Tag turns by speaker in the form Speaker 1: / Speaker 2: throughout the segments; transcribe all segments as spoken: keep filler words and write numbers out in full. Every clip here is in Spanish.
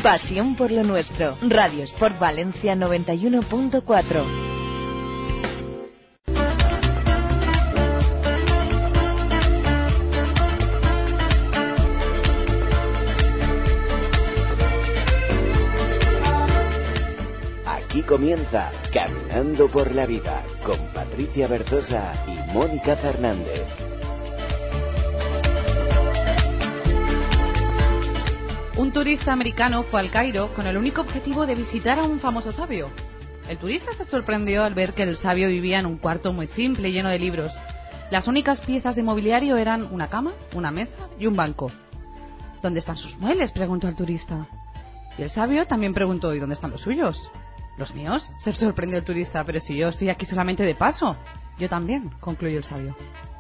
Speaker 1: Pasión por lo nuestro. Radio Sport Valencia noventa y uno punto cuatro.
Speaker 2: Aquí comienza Caminando por la Vida con Patricia Berzosa y Mónica Fernández.
Speaker 3: Un turista americano fue al Cairo con el único objetivo de visitar a un famoso sabio. El turista se sorprendió al ver que el sabio vivía en un cuarto muy simple, lleno de libros. Las únicas piezas de mobiliario eran una cama, una mesa y un banco. ¿Dónde están sus muebles?, preguntó el turista. Y el sabio también preguntó: ¿y dónde están los suyos? ¿Los míos?, se sorprendió el turista. Pero si yo estoy aquí solamente de paso. Yo también, concluyó el sabio.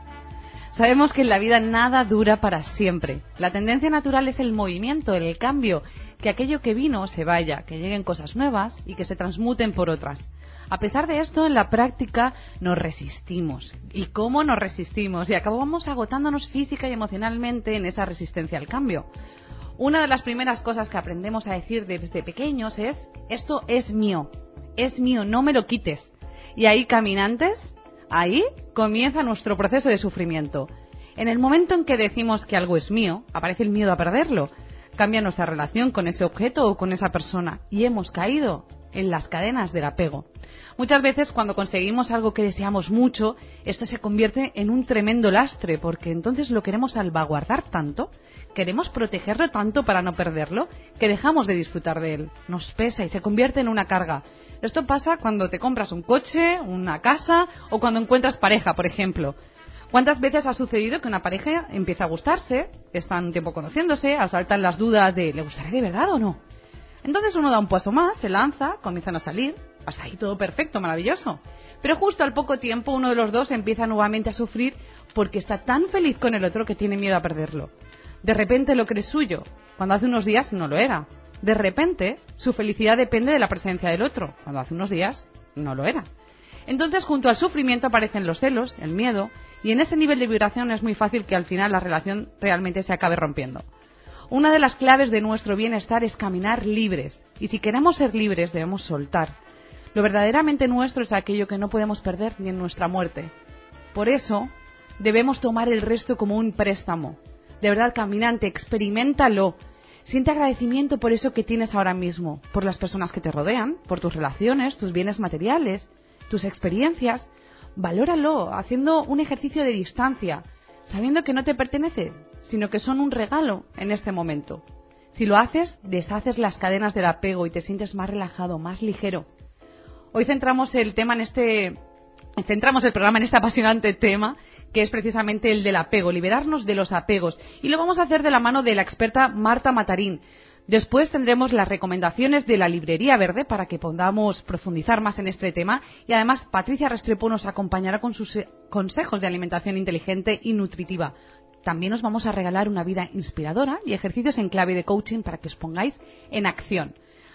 Speaker 3: Sabemos que en la vida nada dura para siempre. La tendencia natural es el movimiento, el cambio, que aquello que vino se vaya, que lleguen cosas nuevas y que se transmuten por otras. A pesar de esto, en la práctica nos resistimos. ¿Y cómo nos resistimos? Y acabamos agotándonos física y emocionalmente en esa resistencia al cambio. Una de las primeras cosas que aprendemos a decir desde pequeños es: esto es mío, es mío, no me lo quites. Y ahí, caminantes, ahí comienza nuestro proceso de sufrimiento. En el momento en que decimos que algo es mío, aparece el miedo a perderlo. Cambia nuestra relación con ese objeto o con esa persona y hemos caído en las cadenas del apego. Muchas veces, cuando conseguimos algo que deseamos mucho, esto se convierte en un tremendo lastre, porque entonces lo queremos salvaguardar tanto, queremos protegerlo tanto para no perderlo, que dejamos de disfrutar de él. Nos pesa y se convierte en una carga. Esto pasa cuando te compras un coche, una casa o cuando encuentras pareja, por ejemplo. ¿Cuántas veces ha sucedido que una pareja empieza a gustarse, están un tiempo conociéndose, asaltan las dudas de ¿le gustaré de verdad o no? Entonces uno da un paso más, se lanza, comienzan a salir, hasta ahí todo perfecto, maravilloso. Pero justo al poco tiempo uno de los dos empieza nuevamente a sufrir porque está tan feliz con el otro que tiene miedo a perderlo. De repente lo cree suyo, cuando hace unos días no lo era. De repente su felicidad depende de la presencia del otro, cuando hace unos días no lo era. Entonces, junto al sufrimiento aparecen los celos, el miedo, y en ese nivel de vibración es muy fácil que al final la relación realmente se acabe rompiendo. Una de las claves de nuestro bienestar es caminar libres, y si queremos ser libres debemos soltar. Lo verdaderamente nuestro es aquello que no podemos perder ni en nuestra muerte. Por eso debemos tomar el resto como un préstamo. De verdad, caminante, experiméntalo. Siente agradecimiento por eso que tienes ahora mismo, por las personas que te rodean, por tus relaciones, tus bienes materiales, tus experiencias. Valóralo haciendo un ejercicio de distancia, sabiendo que no te pertenece, sino que son un regalo en este momento. Si lo haces, deshaces las cadenas del apego y te sientes más relajado, más ligero. Hoy centramos el tema en este, centramos el programa en este apasionante tema, que es precisamente el del apego, liberarnos de los apegos. Y lo vamos a hacer de la mano de la experta Marta Matarín. Después tendremos las recomendaciones de la Librería Verde para que podamos profundizar más en este tema. Y además Patricia Restrepo nos acompañará con sus consejos de alimentación inteligente y nutritiva. También os vamos a regalar una vida inspiradora y ejercicios en clave de coaching para que os pongáis en acción.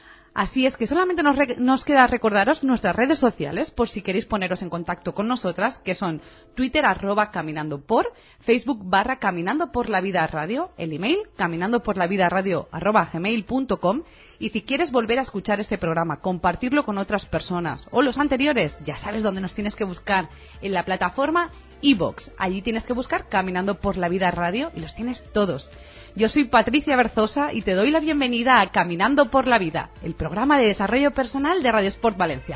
Speaker 3: Así es que solamente nos, re- nos queda recordaros nuestras redes sociales por si queréis poneros en contacto con nosotras, que son Twitter arroba caminando por, Facebook barra caminando por la vida radio, el email caminando por la vida radio arroba gmail punto com, y si quieres volver a escuchar este programa, compartirlo con otras personas o los anteriores, ya sabes dónde nos tienes que buscar, en la plataforma iVoox. Allí tienes que buscar Caminando por la Vida Radio y los tienes todos. Yo soy Patricia Berzosa y te doy la bienvenida a Caminando por la Vida, el programa de desarrollo personal de Radio Sport Valencia.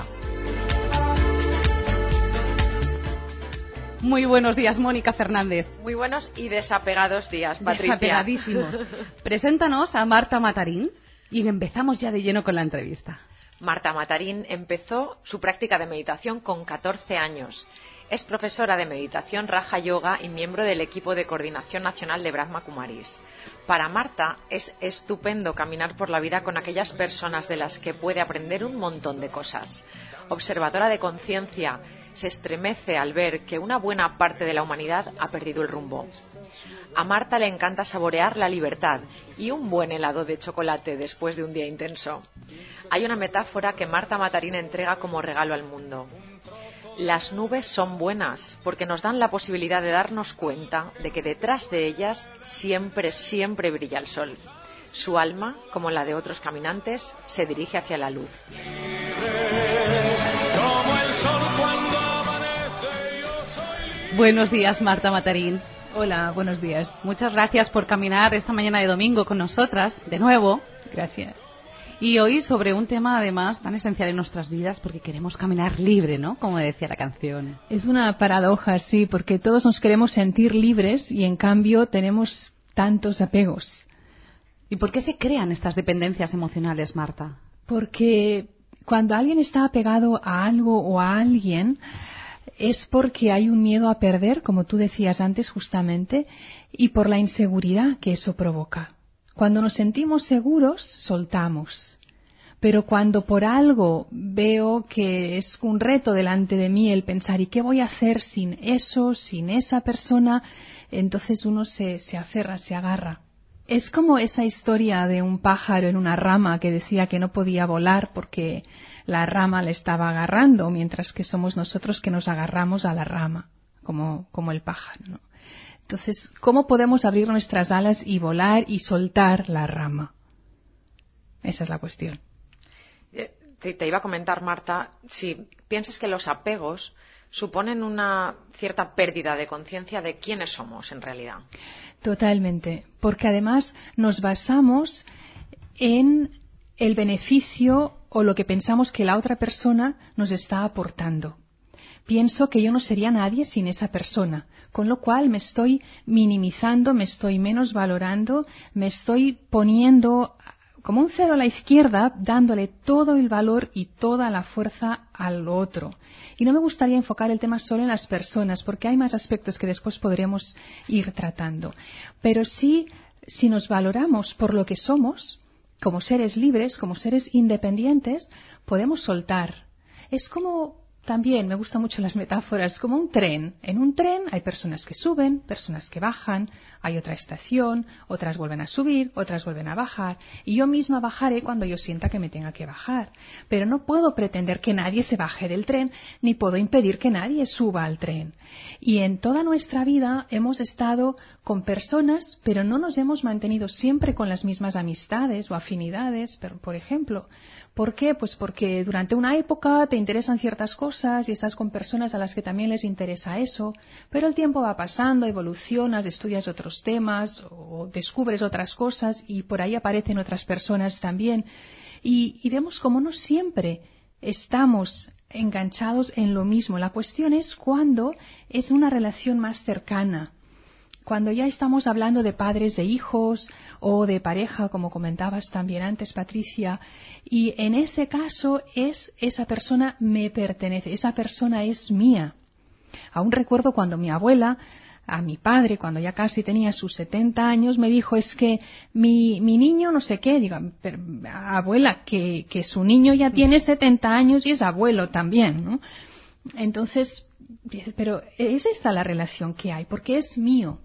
Speaker 3: Muy buenos días, Mónica Fernández.
Speaker 4: Muy buenos y desapegados días, Patricia.
Speaker 3: Desapegadísimos. Preséntanos a Marta Matarín y empezamos ya de lleno con la entrevista.
Speaker 4: Marta Matarín empezó su práctica de meditación con catorce años. Es profesora de meditación Raja Yoga y miembro del equipo de coordinación nacional de Brahma Kumaris. Para Marta es estupendo caminar por la vida con aquellas personas de las que puede aprender un montón de cosas. Observadora de conciencia, se estremece al ver que una buena parte de la humanidad ha perdido el rumbo. A Marta le encanta saborear la libertad y un buen helado de chocolate después de un día intenso. Hay una metáfora que Marta Matarín entrega como regalo al mundo. Las nubes son buenas porque nos dan la posibilidad de darnos cuenta de que detrás de ellas siempre, siempre brilla el sol. Su alma, como la de otros caminantes, se dirige hacia la luz.
Speaker 3: Buenos días, Marta Matarín.
Speaker 5: Hola, buenos días.
Speaker 3: Muchas gracias por caminar esta mañana de domingo con nosotras, de nuevo.
Speaker 5: Gracias.
Speaker 3: Y hoy sobre un tema además tan esencial en nuestras vidas, porque queremos caminar libre, ¿no? Como decía la canción.
Speaker 5: Es una paradoja, sí, porque todos nos queremos sentir libres y en cambio tenemos tantos apegos.
Speaker 3: ¿Y por qué se crean estas dependencias emocionales, Marta?
Speaker 5: Porque cuando alguien está apegado a algo o a alguien, es porque hay un miedo a perder, como tú decías antes justamente, y por la inseguridad que eso provoca. Cuando nos sentimos seguros, soltamos. Pero cuando por algo veo que es un reto delante de mí el pensar, ¿y qué voy a hacer sin eso, sin esa persona? Entonces uno se, se aferra, se agarra. Es como esa historia de un pájaro en una rama que decía que no podía volar porque la rama le estaba agarrando, mientras que somos nosotros que nos agarramos a la rama, como, como el pájaro, ¿no? Entonces, ¿cómo podemos abrir nuestras alas y volar y soltar la rama? Esa es la cuestión.
Speaker 4: Te, te iba a comentar, Marta, si piensas que los apegos suponen una cierta pérdida de conciencia de quiénes somos en realidad.
Speaker 5: Totalmente, porque además nos basamos en el beneficio o lo que pensamos que la otra persona nos está aportando. Pienso que yo no sería nadie sin esa persona, con lo cual me estoy minimizando, me estoy menos valorando, me estoy poniendo como un cero a la izquierda, dándole todo el valor y toda la fuerza al otro. Y no me gustaría enfocar el tema solo en las personas, porque hay más aspectos que después podremos ir tratando. Pero sí, si nos valoramos por lo que somos, como seres libres, como seres independientes, podemos soltar. Es como... También me gustan mucho las metáforas, como un tren. En un tren hay personas que suben, personas que bajan, hay otra estación, otras vuelven a subir, otras vuelven a bajar. Y yo misma bajaré cuando yo sienta que me tenga que bajar. Pero no puedo pretender que nadie se baje del tren, ni puedo impedir que nadie suba al tren. Y en toda nuestra vida hemos estado con personas, pero no nos hemos mantenido siempre con las mismas amistades o afinidades, pero, por ejemplo. ¿Por qué? Pues porque durante una época te interesan ciertas cosas y estás con personas a las que también les interesa eso, pero el tiempo va pasando, evolucionas, estudias otros temas o descubres otras cosas y por ahí aparecen otras personas también. Y, y vemos como no siempre estamos enganchados en lo mismo. La cuestión es cuando es una relación más cercana. Cuando ya estamos hablando de padres e hijos o de pareja, como comentabas también antes, Patricia, y en ese caso es esa persona me pertenece, esa persona es mía. Aún recuerdo cuando mi abuela, a mi padre, cuando ya casi tenía sus setenta años, me dijo, es que mi, mi niño no sé qué, digo, pero, abuela, que, que su niño ya tiene setenta años y es abuelo también, ¿no? Entonces, pero es esta la relación que hay, porque es mío.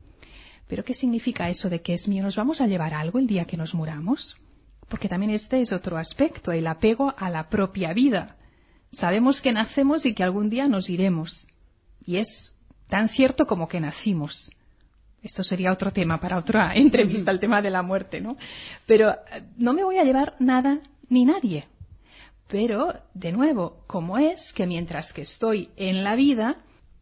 Speaker 5: ¿Pero qué significa eso de que es mío? ¿Nos vamos a llevar algo el día que nos muramos? Porque también este es otro aspecto, el apego a la propia vida. Sabemos que nacemos y que algún día nos iremos. Y es tan cierto como que nacimos. Esto sería otro tema para otra entrevista, el tema de la muerte, ¿no? Pero no me voy a llevar nada ni nadie. Pero, de nuevo, ¿cómo es que mientras que estoy en la vida...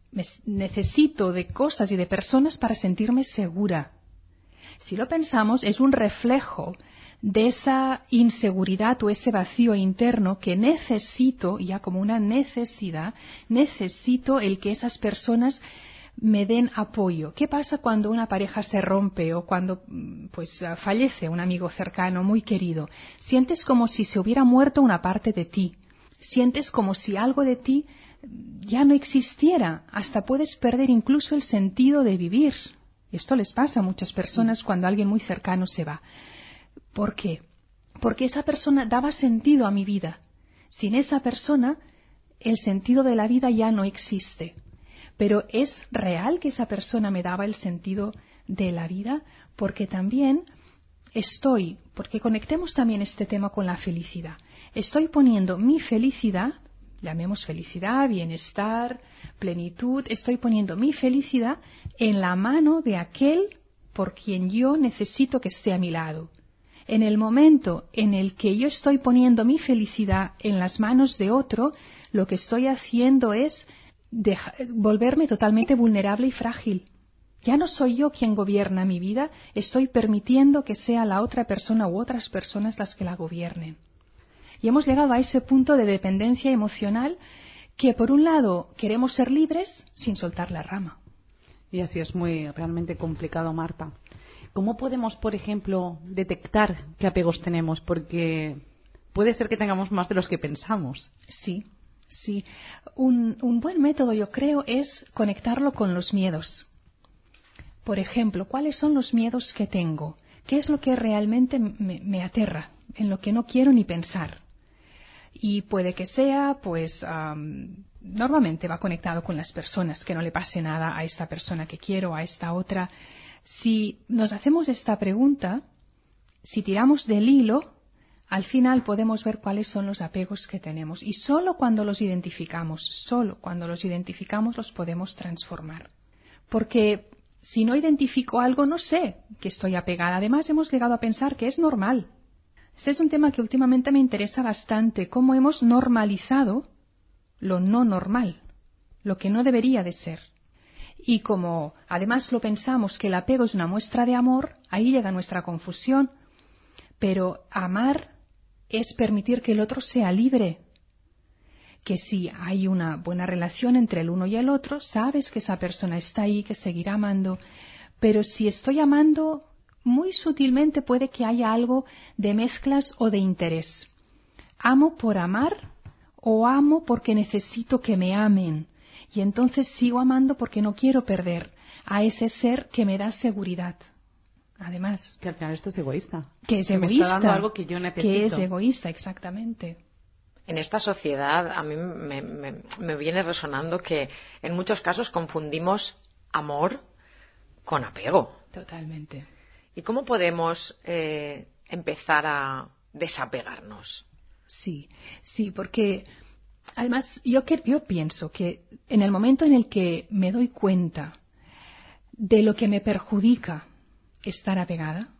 Speaker 5: necesito de cosas y de personas para sentirme segura? Si lo pensamos, es un reflejo de esa inseguridad o ese vacío interno que necesito, ya como una necesidad, necesito el que esas personas me den apoyo. ¿Qué pasa cuando una pareja se rompe o cuando pues fallece un amigo cercano, muy querido? Sientes como si se hubiera muerto una parte de ti. Sientes como si algo de ti ya no existiera, hasta puedes perder incluso el sentido de vivir. Esto les pasa a muchas personas cuando alguien muy cercano se va. ¿Por qué? Porque esa persona daba sentido a mi vida. Sin esa persona, el sentido de la vida ya no existe. Pero ¿es real que esa persona me daba el sentido de la vida? Porque también estoy, porque conectemos también este tema con la felicidad. Estoy poniendo mi felicidad, llamemos felicidad, bienestar, plenitud, estoy poniendo mi felicidad en la mano de aquel por quien yo necesito que esté a mi lado. En el momento en el que yo estoy poniendo mi felicidad en las manos de otro, lo que estoy haciendo es deja, volverme totalmente vulnerable y frágil. Ya no soy yo quien gobierna mi vida, estoy permitiendo que sea la otra persona u otras personas las que la gobiernen. Y hemos llegado a ese punto de dependencia emocional que, por un lado, queremos ser libres sin soltar la rama.
Speaker 3: Y así es muy realmente complicado, Marta. ¿Cómo podemos, por ejemplo, detectar qué apegos tenemos? Porque puede ser que tengamos más de los que pensamos.
Speaker 5: Sí, sí. Un, un buen método, yo creo, es conectarlo con los miedos. Por ejemplo, ¿cuáles son los miedos que tengo? ¿Qué es lo que realmente me, me aterra? En lo que no quiero ni pensar. Y puede que sea, pues, um, normalmente va conectado con las personas, que no le pase nada a esta persona que quiero, a esta otra. Si nos hacemos esta pregunta, si tiramos del hilo, al final podemos ver cuáles son los apegos que tenemos. Y solo cuando los identificamos, solo cuando los identificamos los podemos transformar. Porque si no identifico algo, no sé que estoy apegada. Además, hemos llegado a pensar que es normal. Este es un tema que últimamente me interesa bastante, cómo hemos normalizado lo no normal, lo que no debería de ser. Y como además lo pensamos que el apego es una muestra de amor, ahí llega nuestra confusión. Pero amar es permitir que el otro sea libre. Que si hay una buena relación entre el uno y el otro, sabes que esa persona está ahí, que seguirá amando. Pero si estoy amando, muy sutilmente puede que haya algo de mezclas o de interés. ¿Amo por amar o amo porque necesito que me amen? Y entonces sigo amando porque no quiero perder a ese ser que me da seguridad. Además,
Speaker 3: que al final esto es egoísta.
Speaker 5: Que es
Speaker 3: que
Speaker 5: egoísta.
Speaker 3: Me está dando algo que yo necesito.
Speaker 5: Que es egoísta, exactamente.
Speaker 4: En esta sociedad a mí me, me, me viene resonando que en muchos casos confundimos amor con apego.
Speaker 5: Totalmente.
Speaker 4: ¿Y cómo podemos eh, empezar a desapegarnos?
Speaker 5: Sí, sí, porque además yo, que, yo pienso que en el momento en el que me doy cuenta de lo que me perjudica estar apegada,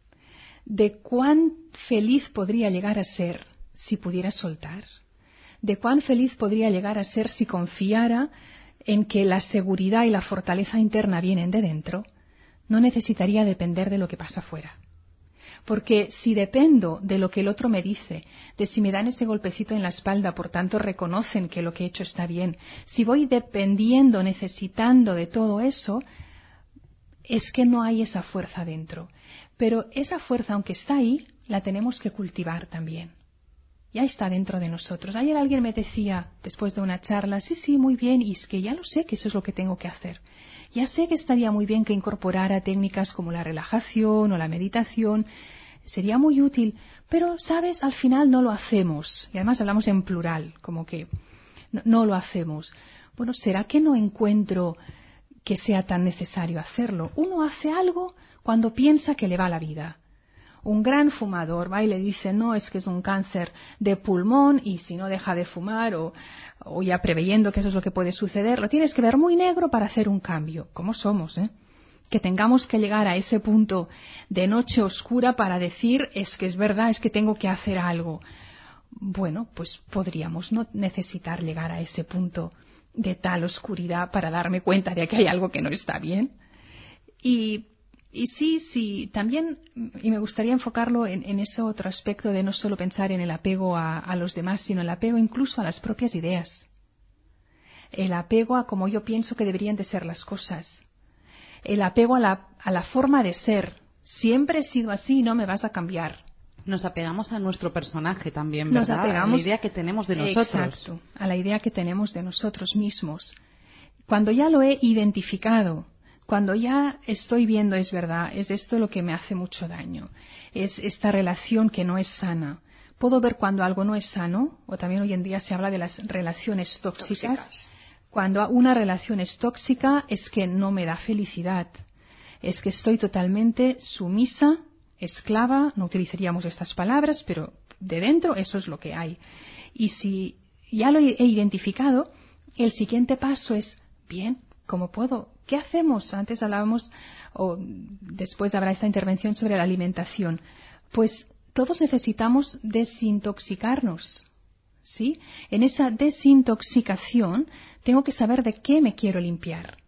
Speaker 5: de cuán feliz podría llegar a ser si pudiera soltar, de cuán feliz podría llegar a ser si confiara en que la seguridad y la fortaleza interna vienen de dentro, no necesitaría depender de lo que pasa afuera. Porque si dependo de lo que el otro me dice, de si me dan ese golpecito en la espalda, por tanto reconocen que lo que he hecho está bien, si voy dependiendo, necesitando de todo eso, es que no hay esa fuerza dentro. Pero esa fuerza, aunque está ahí, la tenemos que cultivar también. Ya está dentro de nosotros. Ayer alguien me decía, después de una charla, sí, sí, muy bien, y es que ya lo sé que eso es lo que tengo que hacer. Ya sé que estaría muy bien que incorporara técnicas como la relajación o la meditación. Sería muy útil, pero, ¿sabes? Al final no lo hacemos. Y además hablamos en plural, como que no, no lo hacemos. Bueno, ¿será que no encuentro que sea tan necesario hacerlo? Uno hace algo cuando piensa que le va la vida. Un gran fumador va y le dice, no, es que es un cáncer de pulmón y si no deja de fumar o, o ya preveyendo que eso es lo que puede suceder, lo tienes que ver muy negro para hacer un cambio. ¿Cómo somos, eh? Que tengamos que llegar a ese punto de noche oscura para decir, es que es verdad, es que tengo que hacer algo. Bueno, pues podríamos no necesitar llegar a ese punto de tal oscuridad para darme cuenta de que hay algo que no está bien. Y Y sí, sí, también, y me gustaría enfocarlo en, en ese otro aspecto de no solo pensar en el apego a, a los demás, sino el apego incluso a las propias ideas. El apego a cómo yo pienso que deberían de ser las cosas. El apego a la, a la forma de ser. Siempre he sido así y no me vas a cambiar.
Speaker 3: Nos apegamos a nuestro personaje también, ¿verdad?
Speaker 5: Nos apegamos,
Speaker 3: a la idea que tenemos de nosotros.
Speaker 5: Exacto, a la idea que tenemos de nosotros mismos. Cuando ya lo he identificado, cuando ya estoy viendo, es verdad, es esto lo que me hace mucho daño, es esta relación que no es sana. Puedo ver cuando algo no es sano, o también hoy en día se habla de las relaciones tóxicas. tóxicas. Cuando una relación es tóxica es que no me da felicidad, es que estoy totalmente sumisa, esclava, no utilizaríamos estas palabras, pero de dentro eso es lo que hay. Y si ya lo he identificado, el siguiente paso es, bien, ¿cómo puedo? ¿Qué hacemos? Antes hablábamos, o después habrá esta intervención sobre la alimentación. pues todos necesitamos desintoxicarnos, ¿sí? En esa desintoxicación tengo que saber de qué me quiero limpiar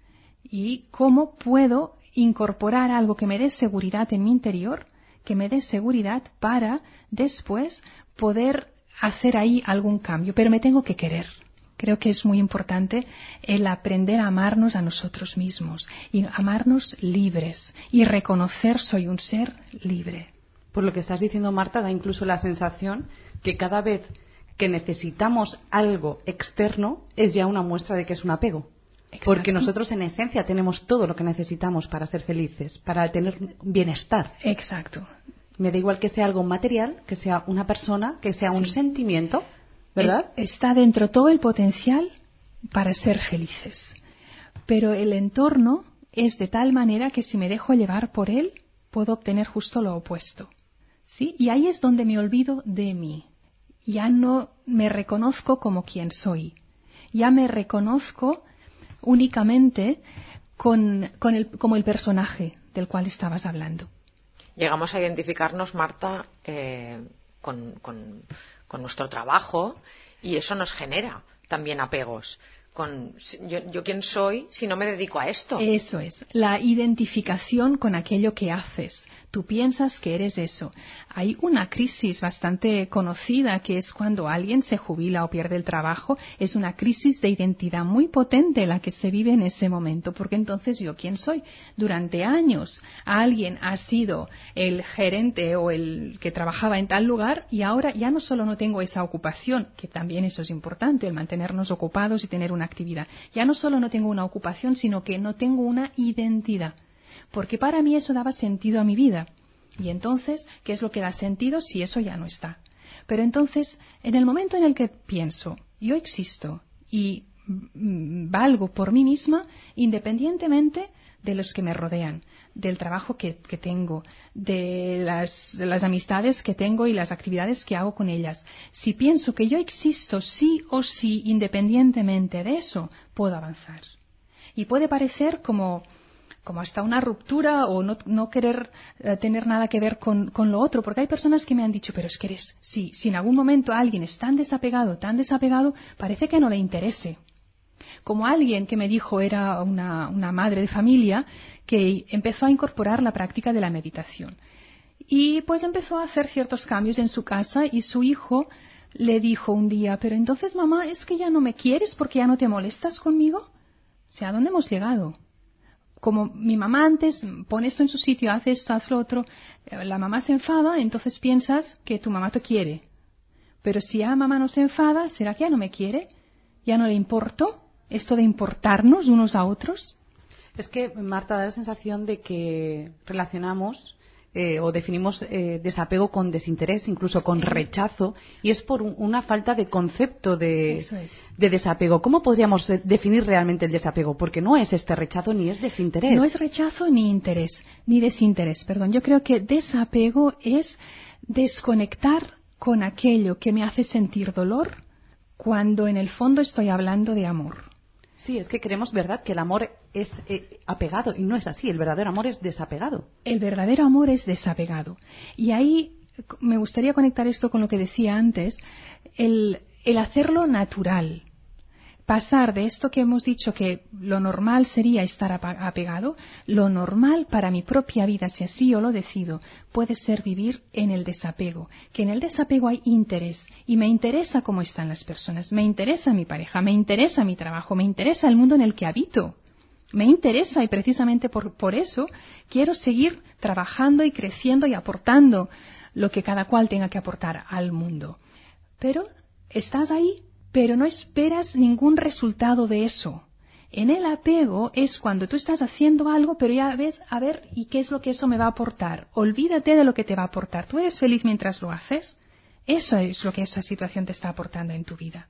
Speaker 5: y cómo puedo incorporar algo que me dé seguridad en mi interior, que me dé seguridad para después poder hacer ahí algún cambio. Pero me tengo que querer. Creo que es muy importante el aprender a amarnos a nosotros mismos y amarnos libres y reconocer soy un ser libre.
Speaker 3: Por lo que estás diciendo, Marta, da incluso la sensación que cada vez que necesitamos algo externo es ya una muestra de que es un apego. Exacto. Porque nosotros en esencia tenemos todo lo que necesitamos para ser felices, para tener bienestar.
Speaker 5: Exacto.
Speaker 3: Me da igual que sea algo material, que sea una persona, que sea sí. un sentimiento, ¿verdad?
Speaker 5: Está dentro todo el potencial para ser felices. Pero el entorno es de tal manera que si me dejo llevar por él, puedo obtener justo lo opuesto. ¿Sí? Y ahí es donde me olvido de mí. Ya no me reconozco como quien soy. Ya me reconozco únicamente con, con el, como el personaje del cual estabas hablando.
Speaker 4: Llegamos a identificarnos, Marta, eh, con, con, con nuestro trabajo y eso nos genera también apegos. Con, yo, yo quién soy si no me dedico a esto.
Speaker 5: Eso es, la identificación con aquello que haces. Tú piensas que eres eso. Hay una crisis bastante conocida que es cuando alguien se jubila o pierde el trabajo. Es una crisis de identidad muy potente la que se vive en ese momento, porque entonces yo quién soy. Durante años alguien ha sido el gerente o el que trabajaba en tal lugar y ahora ya no solo no tengo esa ocupación, que también eso es importante, el mantenernos ocupados y tener una actividad. Ya no solo no tengo una ocupación, sino que no tengo una identidad. Porque para mí eso daba sentido a mi vida. Y entonces, ¿qué es lo que da sentido si eso ya no está? Pero entonces, en el momento en el que pienso, yo existo y valgo por mí misma, independientemente de los que me rodean, del trabajo que, que tengo, de las, de las amistades que tengo y las actividades que hago con ellas. Si pienso que yo existo sí o sí, independientemente de eso, puedo avanzar. Y puede parecer como, como hasta una ruptura o no, no querer eh, tener nada que ver con, con lo otro, porque hay personas que me han dicho, pero es que eres, si, si en algún momento alguien es tan desapegado, tan desapegado, parece que no le interese. Como alguien que me dijo, era una, una madre de familia, que empezó a incorporar la práctica de la meditación. Y pues empezó a hacer ciertos cambios en su casa y su hijo le dijo un día, pero entonces mamá, ¿es que ya no me quieres porque ya no te molestas conmigo? O sea, ¿a dónde hemos llegado? Como mi mamá antes pone esto en su sitio, hace esto, haz lo otro, la mamá se enfada, entonces piensas que tu mamá te quiere. Pero si ya mamá no se enfada, ¿será que ya no me quiere? ¿Ya no le importo? Esto de importarnos unos a otros.
Speaker 3: Es que, Marta, da la sensación de que relacionamos eh, o definimos eh, desapego con desinterés, incluso con rechazo, y es por un, una falta de concepto de,
Speaker 5: Eso es.
Speaker 3: de desapego. ¿Cómo podríamos eh, definir realmente el desapego? Porque no es este rechazo ni es desinterés.
Speaker 5: No es rechazo ni interés, ni desinterés, perdón. Yo creo que desapego es desconectar con aquello que me hace sentir dolor cuando en el fondo estoy hablando de amor.
Speaker 3: Sí, es que creemos, ¿verdad?, que el amor es eh, apegado, y no es así. El verdadero amor es desapegado.
Speaker 5: El verdadero amor es desapegado. Y ahí me gustaría conectar esto con lo que decía antes, el, el hacerlo natural. Pasar de esto que hemos dicho que lo normal sería estar apegado, lo normal para mi propia vida, si así yo lo decido, puede ser vivir en el desapego. Que en el desapego hay interés y me interesa cómo están las personas, me interesa mi pareja, me interesa mi trabajo, me interesa el mundo en el que habito. Me interesa y precisamente por, por eso quiero seguir trabajando y creciendo y aportando lo que cada cual tenga que aportar al mundo. Pero estás ahí, pero no esperas ningún resultado de eso. En el apego es cuando tú estás haciendo algo, pero ya ves, a ver, ¿y qué es lo que eso me va a aportar? Olvídate de lo que te va a aportar. ¿Tú eres feliz mientras lo haces? Eso es lo que esa situación te está aportando en tu vida.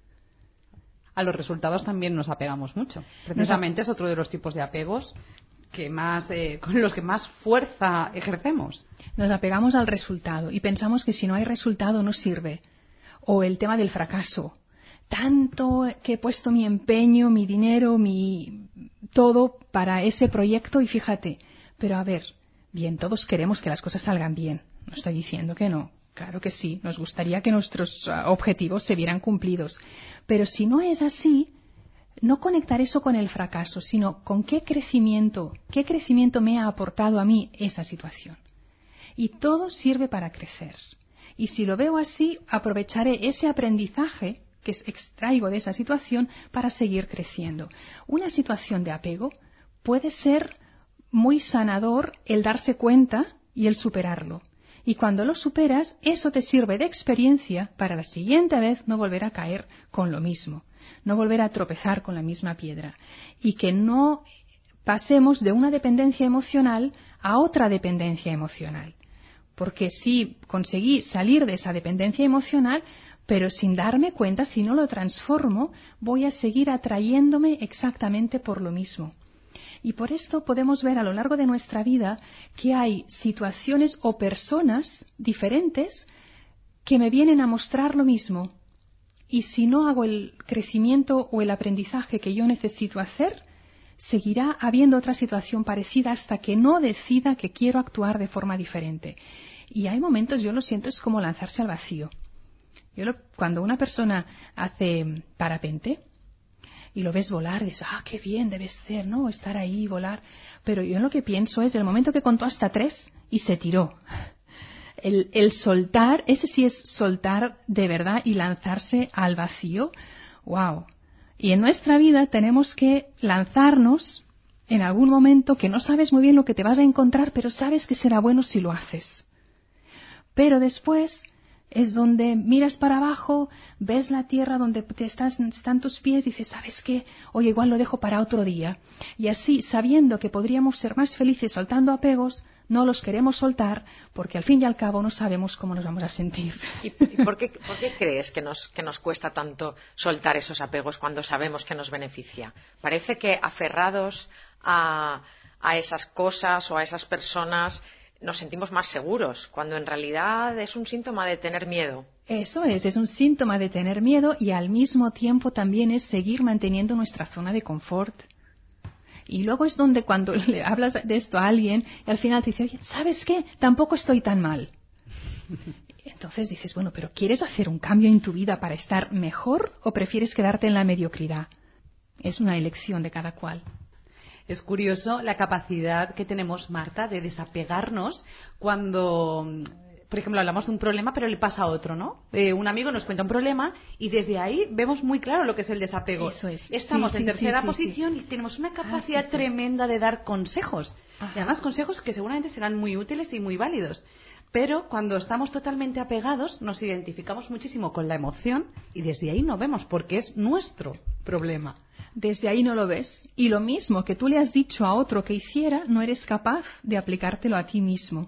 Speaker 3: A los resultados también nos apegamos mucho. Precisamente es otro de los tipos de apegos que más, eh, con los que más fuerza ejercemos.
Speaker 5: Nos apegamos al resultado y pensamos que si no hay resultado no sirve. O el tema del fracaso. Tanto que he puesto mi empeño, mi dinero, mi todo para ese proyecto y fíjate, pero a ver, bien, todos queremos que las cosas salgan bien, no estoy diciendo que no. Claro que sí, nos gustaría que nuestros uh, objetivos se vieran cumplidos. Pero si no es así, no conectar eso con el fracaso, sino con qué crecimiento, qué crecimiento me ha aportado a mí esa situación. Y todo sirve para crecer. Y si lo veo así, aprovecharé ese aprendizaje que extraigo de esa situación para seguir creciendo. Una situación de apego puede ser muy sanador el darse cuenta y el superarlo. Y cuando lo superas, eso te sirve de experiencia para la siguiente vez no volver a caer con lo mismo, no volver a tropezar con la misma piedra. Y que no pasemos de una dependencia emocional a otra dependencia emocional. Porque sí conseguí salir de esa dependencia emocional, pero sin darme cuenta, si no lo transformo, voy a seguir atrayéndome exactamente por lo mismo. Y por esto podemos ver a lo largo de nuestra vida que hay situaciones o personas diferentes que me vienen a mostrar lo mismo. Y si no hago el crecimiento o el aprendizaje que yo necesito hacer, seguirá habiendo otra situación parecida hasta que no decida que quiero actuar de forma diferente. Y hay momentos, yo lo siento, es como lanzarse al vacío. Yo lo, cuando una persona hace parapente, y lo ves volar, y dices, ah, qué bien debe ser, ¿no? Estar ahí y volar. Pero yo lo que pienso es el momento que contó hasta tres y se tiró. El, el soltar, ese sí es soltar de verdad y lanzarse al vacío. ¡Wow! Y en nuestra vida tenemos que lanzarnos en algún momento que no sabes muy bien lo que te vas a encontrar, pero sabes que será bueno si lo haces. Pero después es donde miras para abajo, ves la tierra donde te estás, están tus pies y dices, ¿sabes qué? Oye, igual lo dejo para otro día. Y así, sabiendo que podríamos ser más felices soltando apegos, no los queremos soltar porque al fin y al cabo no sabemos cómo nos vamos a sentir.
Speaker 4: ¿Y, y por, qué, por qué crees que nos, que nos cuesta tanto soltar esos apegos cuando sabemos que nos beneficia? Parece que aferrados a, a esas cosas o a esas personas nos sentimos más seguros, cuando en realidad es un síntoma de tener miedo.
Speaker 5: Eso es, es un síntoma de tener miedo y al mismo tiempo también es seguir manteniendo nuestra zona de confort. Y luego es donde cuando le hablas de esto a alguien y al final te dice, oye, ¿sabes qué? Tampoco estoy tan mal. Entonces dices, bueno, pero ¿quieres hacer un cambio en tu vida para estar mejor o prefieres quedarte en la mediocridad? Es una elección de cada cual.
Speaker 3: Es curioso la capacidad que tenemos, Marta, de desapegarnos cuando, por ejemplo, hablamos de un problema pero le pasa a otro, ¿no? Eh, un amigo nos cuenta un problema y desde ahí vemos muy claro lo que es el desapego.
Speaker 5: Eso es.
Speaker 3: Estamos
Speaker 5: sí,
Speaker 3: en
Speaker 5: sí,
Speaker 3: tercera
Speaker 5: sí,
Speaker 3: posición
Speaker 5: sí.
Speaker 3: y tenemos una capacidad
Speaker 5: ah, sí, sí.
Speaker 3: tremenda de dar consejos.
Speaker 5: Ajá.
Speaker 3: Y además consejos que seguramente serán muy útiles y muy válidos. Pero cuando estamos totalmente apegados nos identificamos muchísimo con la emoción y desde ahí no vemos porque es nuestro problema.
Speaker 5: Desde ahí no lo ves. Y lo mismo que tú le has dicho a otro que hiciera, no eres capaz de aplicártelo a ti mismo.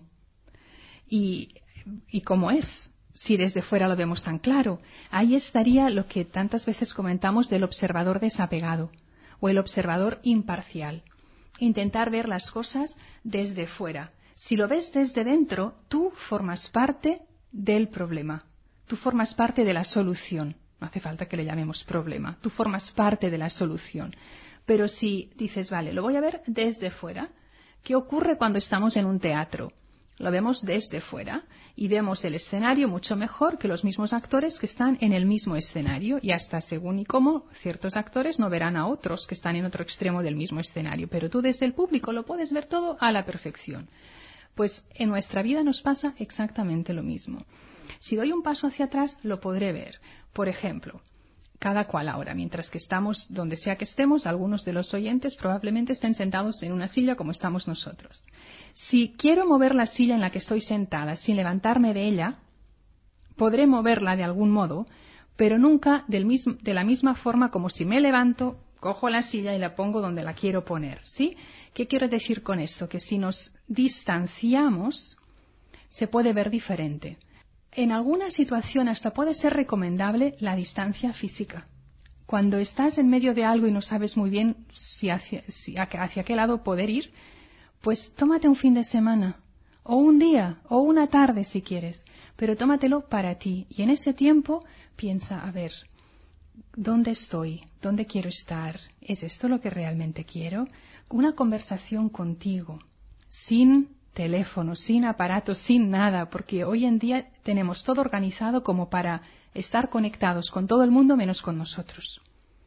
Speaker 5: Y, y cómo es, si desde fuera lo vemos tan claro, ahí estaría lo que tantas veces comentamos del observador desapegado o el observador imparcial. Intentar ver las cosas desde fuera. Si lo ves desde dentro, tú formas parte del problema. Tú formas parte de la solución. No hace falta que le llamemos problema. Tú formas parte de la solución. Pero si dices, vale, lo voy a ver desde fuera. ¿Qué ocurre cuando estamos en un teatro? Lo vemos desde fuera y vemos el escenario mucho mejor que los mismos actores que están en el mismo escenario. Y hasta según y cómo, ciertos actores no verán a otros que están en otro extremo del mismo escenario. Pero tú desde el público lo puedes ver todo a la perfección. Pues en nuestra vida nos pasa exactamente lo mismo. Si doy un paso hacia atrás, lo podré ver. Por ejemplo, cada cual ahora, mientras que estamos donde sea que estemos, algunos de los oyentes probablemente estén sentados en una silla como estamos nosotros. Si quiero mover la silla en la que estoy sentada sin levantarme de ella, podré moverla de algún modo, pero nunca del mismo, de la misma forma como si me levanto, cojo la silla y la pongo donde la quiero poner, ¿sí? ¿Qué quiero decir con esto? Que si nos distanciamos, se puede ver diferente. En alguna situación hasta puede ser recomendable la distancia física. Cuando estás en medio de algo y no sabes muy bien si hacia, si hacia qué lado poder ir, pues tómate un fin de semana, o un día, o una tarde si quieres, pero tómatelo para ti. Y en ese tiempo piensa, a ver, ¿dónde estoy? ¿Dónde quiero estar? ¿Es esto lo que realmente quiero? Una conversación contigo, sin teléfono, sin aparatos, sin nada, porque hoy en día tenemos todo organizado como para estar conectados con todo el mundo menos con nosotros.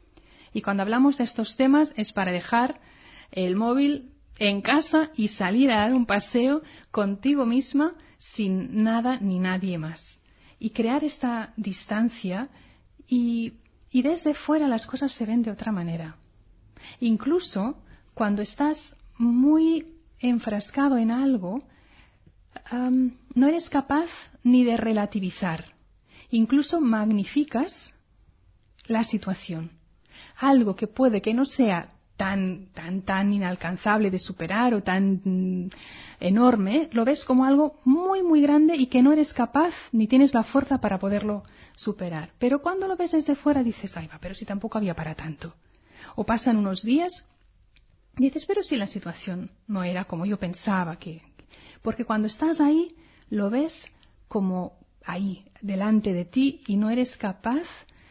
Speaker 5: Y cuando hablamos de estos temas es para dejar el móvil en casa y salir a dar un paseo contigo misma sin nada ni nadie más. Y crear esta distancia y, y desde fuera las cosas se ven de otra manera. Incluso cuando estás muy enfrascado en algo, um, no eres capaz ni de relativizar. Incluso magnificas la situación. Algo que puede que no sea tan, tan, tan inalcanzable de superar o tan mm, enorme, lo ves como algo muy, muy grande y que no eres capaz ni tienes la fuerza para poderlo superar. Pero cuando lo ves desde fuera dices, ay va, pero si tampoco había para tanto. O pasan unos días y dices, pero si la situación no era como yo pensaba que... Porque cuando estás ahí, lo ves como ahí, delante de ti, y no eres capaz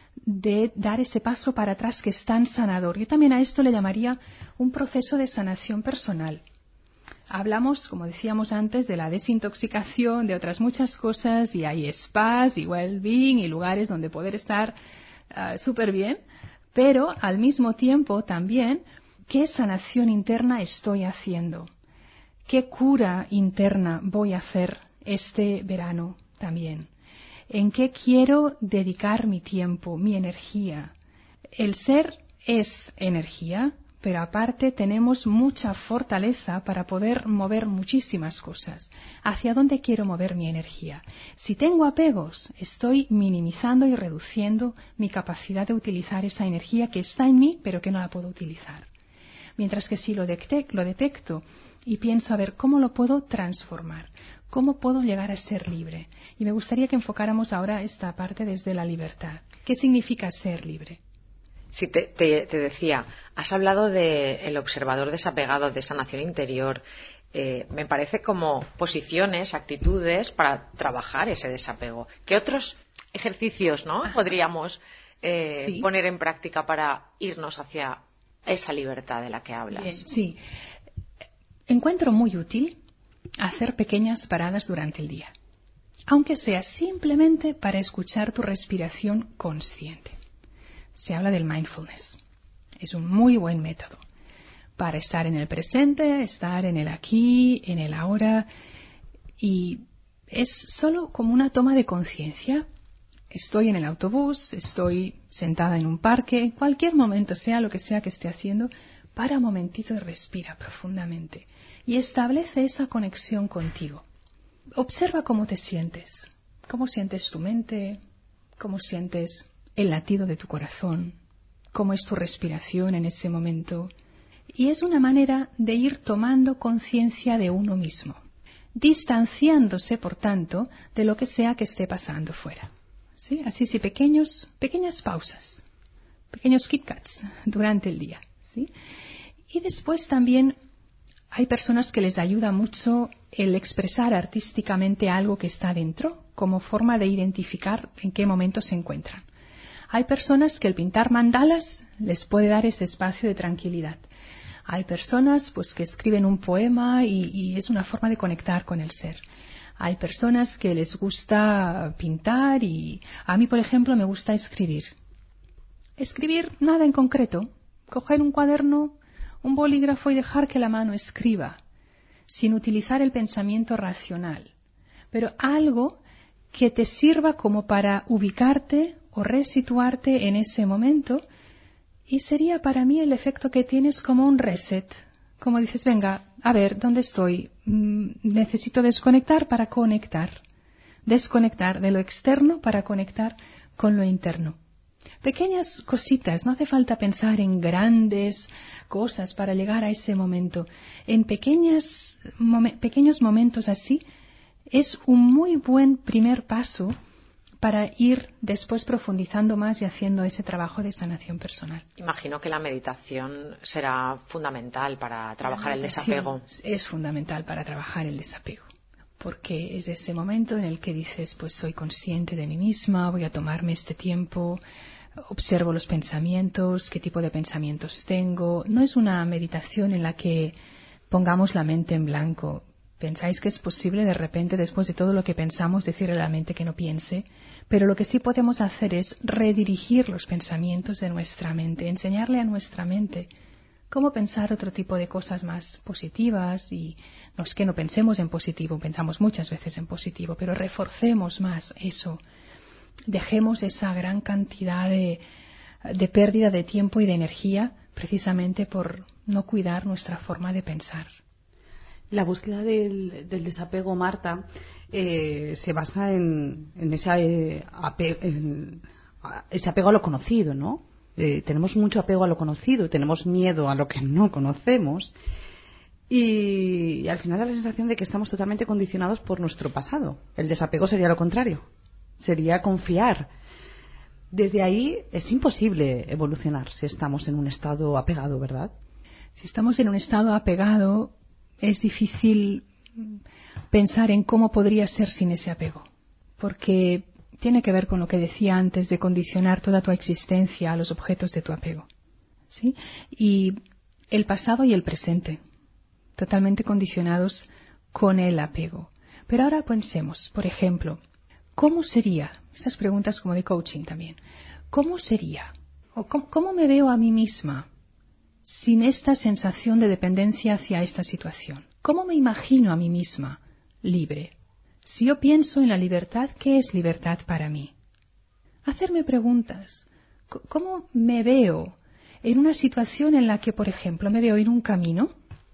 Speaker 5: de dar ese paso para atrás que es tan sanador. Yo también a esto le llamaría un proceso de sanación personal. Hablamos, como decíamos antes, de la desintoxicación, de otras muchas cosas, y hay spas y well-being y lugares donde poder estar uh, súper bien, pero al mismo tiempo también, ¿qué sanación interna estoy haciendo? ¿Qué cura interna voy a hacer este verano también? ¿En qué quiero dedicar mi tiempo, mi energía? El ser es energía, pero aparte tenemos mucha fortaleza para poder mover muchísimas cosas. ¿Hacia dónde quiero mover mi energía? Si tengo apegos, estoy minimizando y reduciendo mi capacidad de utilizar esa energía que está en mí, pero que no la puedo utilizar. Mientras que si lo detecto, lo detecto y pienso a ver cómo lo puedo transformar, cómo puedo llegar a ser libre. Y me gustaría que enfocáramos ahora esta parte desde la libertad. ¿Qué significa ser libre?
Speaker 4: Sí, te, te, te decía, has hablado del observador desapegado, de sanación interior. Eh, me parece como posiciones, actitudes para trabajar ese desapego. ¿Qué otros ejercicios, ¿no?, podríamos eh, sí. poner en práctica para irnos hacia esa libertad de la que hablas?
Speaker 5: Bien, sí. Encuentro muy útil hacer pequeñas paradas durante el día, aunque sea simplemente para escuchar tu respiración consciente. Se habla del mindfulness. Es un muy buen método para estar en el presente, estar en el aquí, en el ahora, y es solo como una toma de conciencia. Estoy en el autobús, estoy sentada en un parque, en cualquier momento, sea lo que sea que esté haciendo, para un momentito y respira profundamente y establece esa conexión contigo. Observa cómo te sientes, cómo sientes tu mente, cómo sientes el latido de tu corazón, cómo es tu respiración en ese momento. Y es una manera de ir tomando conciencia de uno mismo, distanciándose, por tanto, de lo que sea que esté pasando fuera. ¿Sí? Así sí, pequeños, pequeñas pausas, pequeños Kit Kats durante el día. ¿Sí? Y después también hay personas que les ayuda mucho el expresar artísticamente algo que está dentro, como forma de identificar en qué momento se encuentran. Hay personas que el pintar mandalas les puede dar ese espacio de tranquilidad. Hay personas pues que escriben un poema y, y es una forma de conectar con el ser. Hay personas que les gusta pintar y a mí, por ejemplo, me gusta escribir. Escribir nada en concreto. Coger un cuaderno, un bolígrafo y dejar que la mano escriba, sin utilizar el pensamiento racional. Pero algo que te sirva como para ubicarte o resituarte en ese momento, y sería para mí el efecto que tienes como un reset. Como dices, venga, a ver, ¿dónde estoy? Mm, necesito desconectar para conectar. Desconectar de lo externo para conectar con lo interno. Pequeñas cositas, no hace falta pensar en grandes cosas para llegar a ese momento. En pequeñas, momen, pequeños momentos así, es un muy buen primer paso para ir después profundizando más y haciendo ese trabajo de sanación personal.
Speaker 4: Imagino que la meditación será fundamental para trabajar el desapego.
Speaker 5: Es fundamental para trabajar el desapego, porque es ese momento en el que dices, pues soy consciente de mí misma, voy a tomarme este tiempo, observo los pensamientos, qué tipo de pensamientos tengo. No es una meditación en la que pongamos la mente en blanco. ¿Pensáis que es posible de repente, después de todo lo que pensamos, decirle a la mente que no piense? Pero lo que sí podemos hacer es redirigir los pensamientos de nuestra mente, enseñarle a nuestra mente cómo pensar otro tipo de cosas más positivas. Y no es que no pensemos en positivo, pensamos muchas veces en positivo, pero reforcemos más eso. Dejemos esa gran cantidad de, de pérdida de tiempo y de energía precisamente por no cuidar nuestra forma de pensar.
Speaker 3: La búsqueda del, del desapego, Marta, eh, se basa en, en, esa, eh, ape, en ese apego a lo conocido, ¿no? Eh, tenemos mucho apego a lo conocido, tenemos miedo a lo que no conocemos y, y al final da la sensación de que estamos totalmente condicionados por nuestro pasado. El desapego sería lo contrario, sería confiar. Desde ahí es imposible evolucionar si estamos en un estado apegado, ¿verdad?
Speaker 5: Si estamos en un estado apegado, es difícil pensar en cómo podría ser sin ese apego, porque tiene que ver con lo que decía antes de condicionar toda tu existencia a los objetos de tu apego, ¿sí? Y el pasado y el presente, totalmente condicionados con el apego. Pero ahora pensemos, por ejemplo, ¿cómo sería? Estas preguntas como de coaching también. ¿Cómo sería? ¿O cómo, cómo me veo a mí misma sin esta sensación de dependencia hacia esta situación? ¿Cómo me imagino a mí misma libre? Si yo pienso en la libertad, ¿qué es libertad para mí? Hacerme preguntas. ¿Cómo me veo en una situación en la que, por ejemplo, me veo en un camino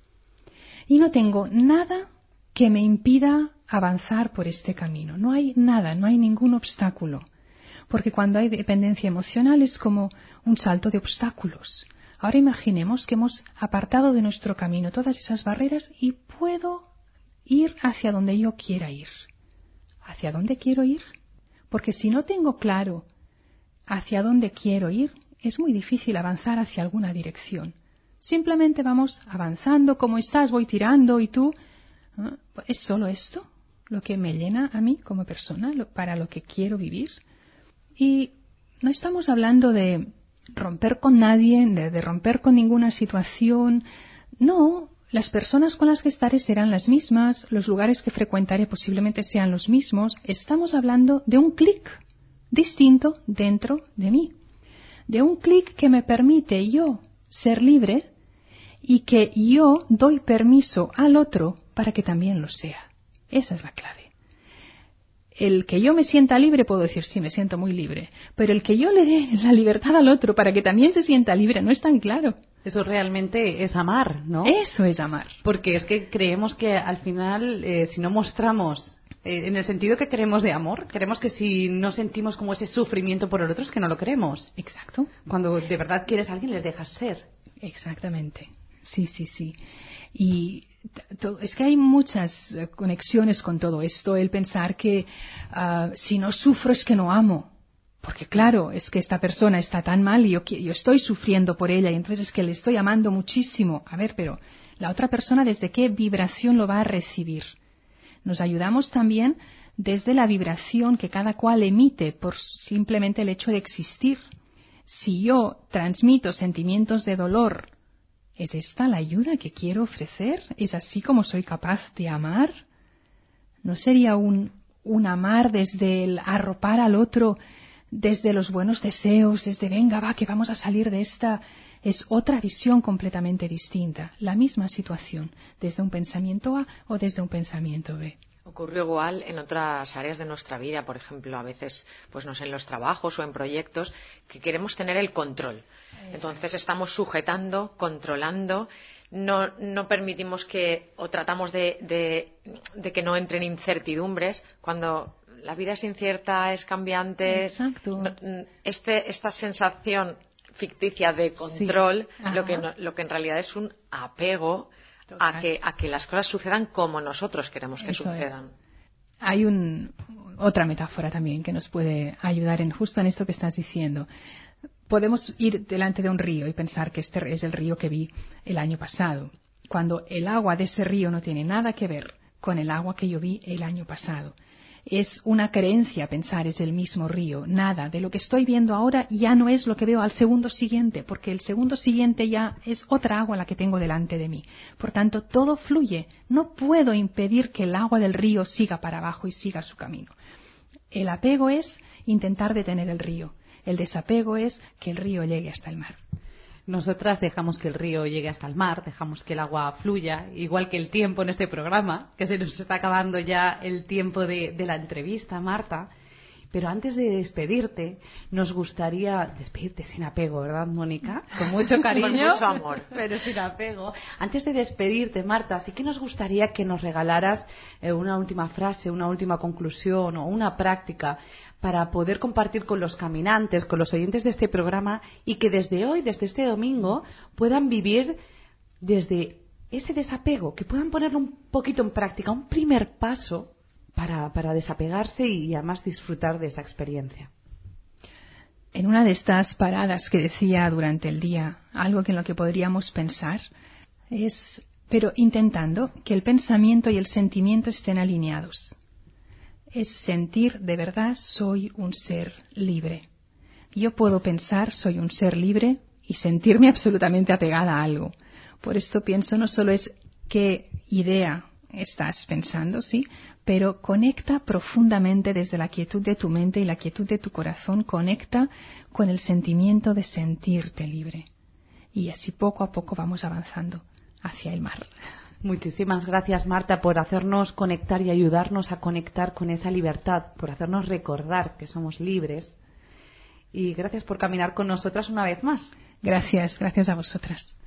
Speaker 5: y no tengo nada que me impida avanzar por este camino? No hay nada, no hay ningún obstáculo. Porque cuando hay dependencia emocional es como un salto de obstáculos. Ahora imaginemos que hemos apartado de nuestro camino todas esas barreras y puedo ir hacia donde yo quiera ir. ¿Hacia dónde quiero ir? Porque si no tengo claro hacia dónde quiero ir, es muy difícil avanzar hacia alguna dirección. Simplemente vamos avanzando, como estás, voy tirando y tú... ¿eh? ¿Es solo esto lo que me llena a mí como persona, lo, para lo que quiero vivir? Y no estamos hablando de romper con nadie, de, de romper con ninguna situación. No, las personas con las que estaré serán las mismas, los lugares que frecuentaré posiblemente sean los mismos. Estamos hablando de un clic distinto dentro de mí, de un clic que me permite yo ser libre y que yo doy permiso al otro para que también lo sea. Esa es la clave. El que yo me sienta libre, puedo decir, sí, me siento muy libre, pero el que yo le dé la libertad al otro para que también se sienta libre no es tan claro.
Speaker 3: Eso realmente es amar, ¿no?
Speaker 5: Eso es amar.
Speaker 3: Porque es que creemos que al final, eh, si no mostramos, eh, en el sentido que queremos de amor, queremos que si no sentimos como ese sufrimiento por el otro, es que no lo queremos.
Speaker 5: Exacto.
Speaker 3: Cuando de verdad quieres a alguien, les dejas ser.
Speaker 5: Exactamente. Sí, sí, sí. Y es que hay muchas conexiones con todo esto, el pensar que uh, si no sufro es que no amo. Porque claro, es que esta persona está tan mal y yo, yo estoy sufriendo por ella y entonces es que le estoy amando muchísimo. A ver, pero la otra persona ¿desde qué vibración lo va a recibir? Nos ayudamos también desde la vibración que cada cual emite por simplemente el hecho de existir. Si yo transmito sentimientos de dolor, ¿es esta la ayuda que quiero ofrecer? ¿Es así como soy capaz de amar? ¿No sería un, un amar desde el arropar al otro, desde los buenos deseos, desde venga, va, que vamos a salir de esta? Es otra visión completamente distinta. La misma situación, desde un pensamiento A o desde un pensamiento B.
Speaker 4: Ocurre igual en otras áreas de nuestra vida, por ejemplo, a veces, pues no sé, en los trabajos o en proyectos, que queremos tener el control. Entonces estamos sujetando, controlando, no, no permitimos que, o tratamos de, de, de que no entren incertidumbres, cuando la vida es incierta, es cambiante.
Speaker 5: Exacto.
Speaker 4: Este, esta sensación ficticia de control,
Speaker 5: sí.
Speaker 4: lo que no, lo que en realidad es un apego a que, a que las cosas sucedan como nosotros queremos que
Speaker 5: Eso
Speaker 4: sucedan.
Speaker 5: Es. Hay un, otra metáfora también que nos puede ayudar en justo en esto que estás diciendo. Podemos ir delante de un río y pensar que este es el río que vi el año pasado, cuando el agua de ese río no tiene nada que ver con el agua que yo vi el año pasado. es una creencia pensar es el mismo río. Nada, de lo que estoy viendo ahora ya no es lo que veo al segundo siguiente, porque el segundo siguiente ya es otra agua la que tengo delante de mí. Por tanto, todo fluye. No puedo impedir que el agua del río siga para abajo y siga su camino. El apego es intentar detener el río. El desapego es que el río llegue hasta el mar.
Speaker 3: Nosotras dejamos que el río llegue hasta el mar, dejamos que el agua fluya, igual que el tiempo en este programa, que se nos está acabando ya el tiempo de, de la entrevista, Marta. Pero antes de despedirte, nos gustaría despedirte sin apego, ¿verdad, Mónica? Con mucho cariño,
Speaker 4: con mucho amor,
Speaker 3: pero sin apego. Antes de despedirte, Marta, sí que nos gustaría que nos regalaras eh, una última frase, una última conclusión o una práctica para poder compartir con los caminantes, con los oyentes de este programa, y que desde hoy, desde este domingo, puedan vivir desde ese desapego, que puedan ponerlo un poquito en práctica, un primer paso para, para desapegarse y además disfrutar de esa experiencia.
Speaker 5: En una de estas paradas que decía durante el día, algo que en lo que podríamos pensar es, pero intentando que el pensamiento y el sentimiento estén alineados. Es sentir de verdad soy un ser libre. Yo puedo pensar soy un ser libre y sentirme absolutamente apegada a algo. Por esto pienso no solo es qué idea estás pensando, sí, pero conecta profundamente desde la quietud de tu mente y la quietud de tu corazón, conecta con el sentimiento de sentirte libre. Y así poco a poco vamos avanzando hacia el mar.
Speaker 3: Muchísimas gracias, Marta, por hacernos conectar y ayudarnos a conectar con esa libertad, por hacernos recordar que somos libres. Y gracias por caminar con nosotras una vez más.
Speaker 5: Gracias, gracias a vosotras.